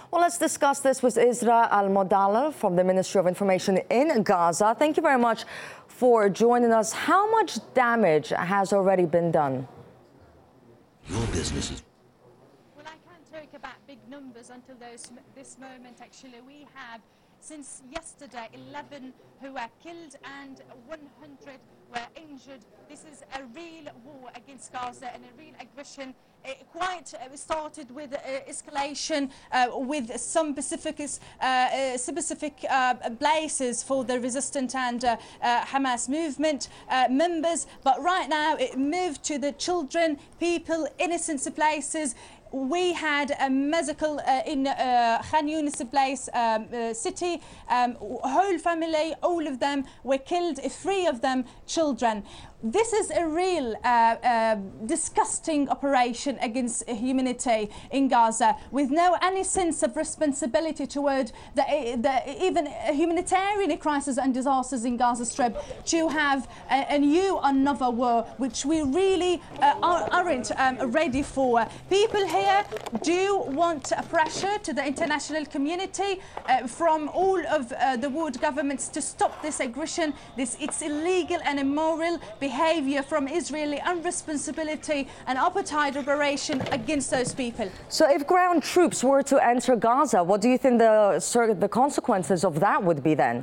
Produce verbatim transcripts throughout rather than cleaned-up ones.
Well, let's discuss this with Isra Al-Modalal from the Ministry of Information in Gaza. Thank you very much for joining us. How much damage has already been done? Your business is... Well, I can't talk about big numbers until those, this moment. Actually, we have, since yesterday, eleven who were killed and one hundred were injured. This is a real war against Gaza and a real aggression. It quite uh, started with uh, escalation uh, with some specific, uh, uh, specific uh, places for the resistant and uh, uh, Hamas movement uh, members. But right now it moved to the children, people, innocent places. We had a massacre uh, in uh, Khan Yunis place, um, uh, city. Um, whole family, all of them were killed, three of them children. This is a real uh, uh, disgusting operation against humanity in Gaza, with no any sense of responsibility toward the, the even humanitarian crisis and disasters in Gaza Strip, to have a, a new another war, which we really uh, aren't um, ready for. People here do want a pressure to the international community uh, from all of uh, the world governments to stop this aggression. This it's illegal and immoral behavior from Israeli irresponsibility and apartheid operation against those people. So if ground troops were to enter Gaza, what do you think the, the consequences of that would be then?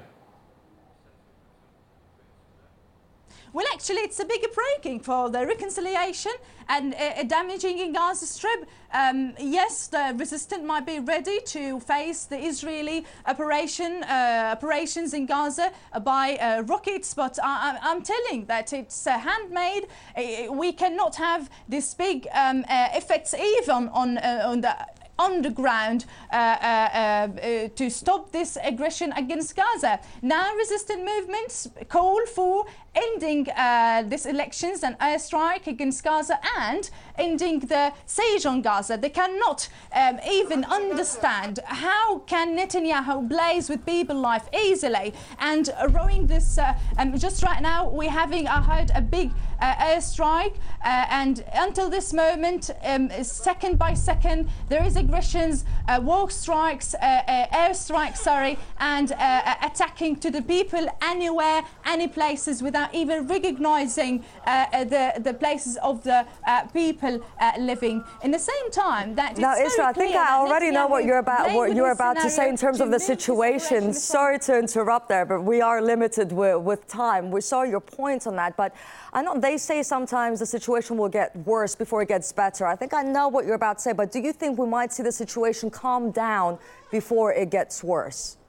Well, actually, it's a big breaking for the reconciliation and uh, damaging in Gaza Strip. Um, yes, the resistance might be ready to face the Israeli operation uh, operations in Gaza by uh, rockets, but I, I'm telling that it's uh, handmade. Uh, we cannot have this big um, uh, effects even on uh, on the underground uh, uh, uh, to stop this aggression against Gaza. Now resistant movements call for ending uh, these elections and airstrike against Gaza and ending the siege on Gaza. They cannot um, even understand how can Netanyahu blaze with people life easily and rowing this. Uh, um, just right now we're having, I heard, a big uh, airstrike uh, and until this moment, um, second by second, there is aggressions, uh, war strikes, uh, uh, airstrikes, sorry, and uh, attacking to the people anywhere, any places without even recognizing uh, the, the places of the uh, people uh, living. In the same time, that now, it's Isra, I think I already know what you're about what you're about to say in terms of the situation. Sorry to interrupt there, but we are limited with, with time. We saw your point on that, but I know they say sometimes the situation will get worse before it gets better. I think I know what you're about to say, but do you think we might see the situation calm down before it gets worse?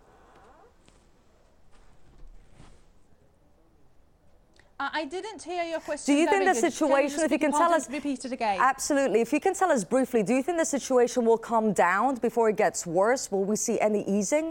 I didn't hear your question. Do you think the good. situation, you if you can tell us, repeat it again? Absolutely. If you can tell us briefly, do you think the situation will calm down before it gets worse? Will we see any easing?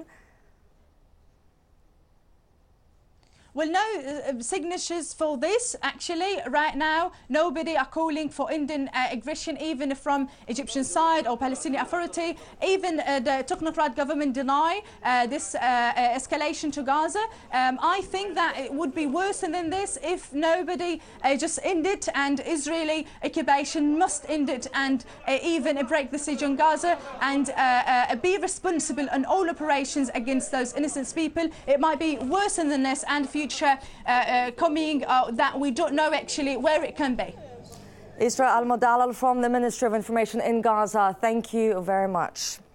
Well, no uh, signatures for this, actually. Right now, nobody are calling for Indian uh, aggression, even from Egyptian side or Palestinian Authority. Even uh, the technocrat government deny uh, this uh, uh, escalation to Gaza. Um, I think that it would be worse than this if nobody uh, just end it, and Israeli occupation must end it and uh, even break the siege on Gaza and uh, uh, be responsible on all operations against those innocent people. It might be worse than this and future Uh, uh, coming uh, that we don't know actually where it can be. Isra Al-Modalal from the Ministry of Information in Gaza, thank you very much.